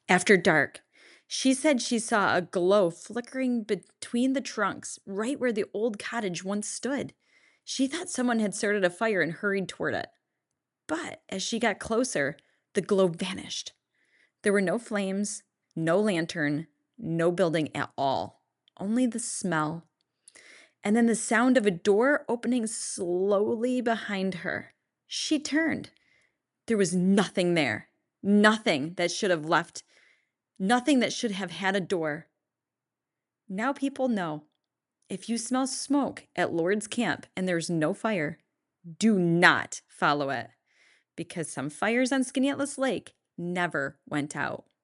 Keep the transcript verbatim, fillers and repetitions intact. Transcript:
After dark, she said she saw a glow flickering between the trunks right where the old cottage once stood. She thought someone had started a fire and hurried toward it. But as she got closer, the glow vanished. There were no flames, no lantern, no building at all, only the smell. And then the sound of a door opening slowly behind her. She turned. There was nothing there. Nothing that should have left, nothing that should have had a door. Now people know. If you smell smoke at Lord's camp and there's no fire, do not follow it, because some fires on Skaneateles Lake never went out.